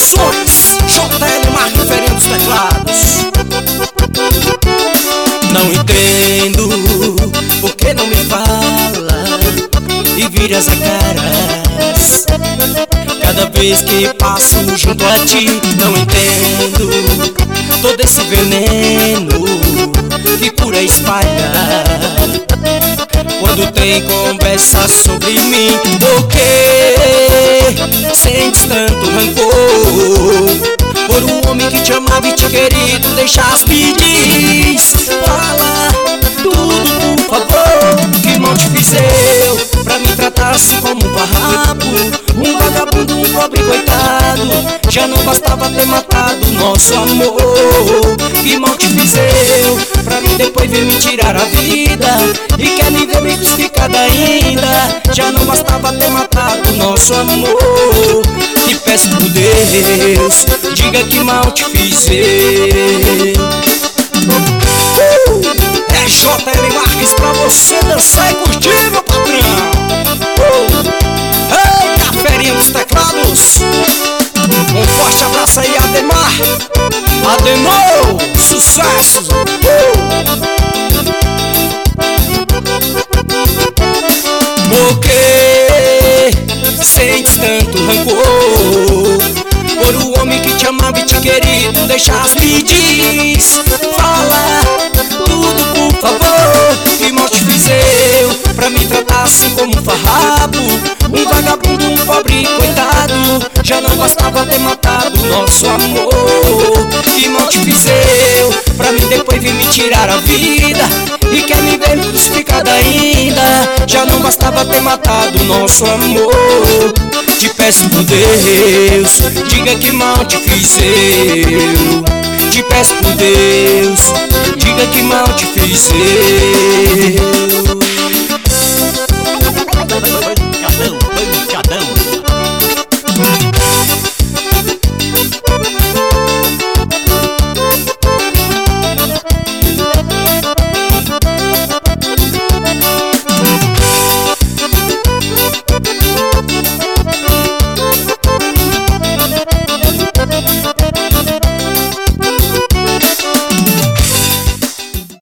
Produções, JL Marques Ferinha dos teclados. Não entendo por que não me fala e viras a caras cada vez que passo junto a ti. Não entendo todo esse veneno que por aí espalha quando tem conversa sobre mim. Por que sentes tanto rancor por um homem que te amava e te querido deixaste? Diz, fala tudo por favor. Que mal te fiz eu pra me tratar assim como um farrapo, um vagabundo, um pobre coitado? Já não bastava ter matado nosso amor. Que mal te fiz eu pra mim depois vir me tirar a vida e quer me ver me crucificada ainda? Já não bastava ter matado nosso amor. Te peço por Deus, diga que mal te fiz eu. É JL Marques pra você dançar e curtir, meu patrão. Eita, Ferinha dos teclados. Um forte abraço aí, Ademar. Adenor, sucesso. Por que sentes tanto rancor por um homem que te amava e te querido deixaste? Me diz, fala tudo por favor. Que mal te fiz eu pra me tratar assim como um farrapo, um vagabundo, um pobre coitado? Já não bastava ter matado nosso amor. Que mal te fiz eu pra mim depois vir me tirar a vida e quer me ver crucificada ainda? Já não bastava ter matado nosso amor. Te peço por Deus, diga que mal te fiz eu. Te peço por Deus, diga que mal te fiz eu.